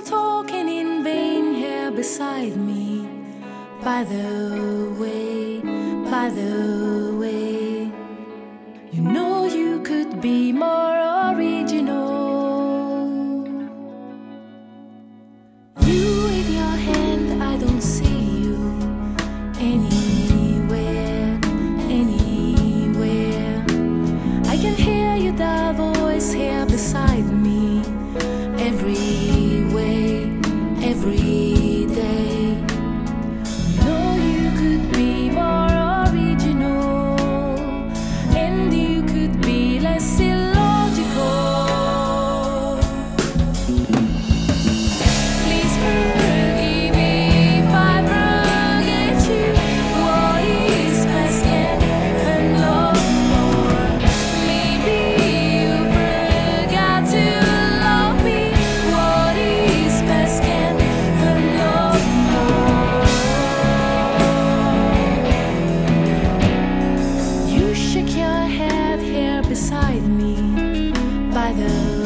still talking in vain here beside me. By the way, you know you could be more original. You with your hand, I don't see you anywhere. I can hear you, the voice here beside me. Every way, every day. Know you could be more original, and you could be less illogical. Please forgive me if I forget you. What is past can love more. Maybe you forgot to love me. What is past can love more. You shake your head here beside me. By the